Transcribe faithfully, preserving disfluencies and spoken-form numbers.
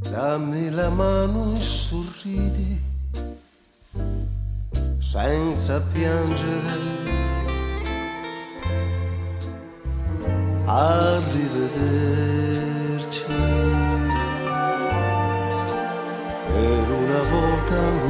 Dammi la mano e sorridi senza piangere. Arrivederci. Per una volta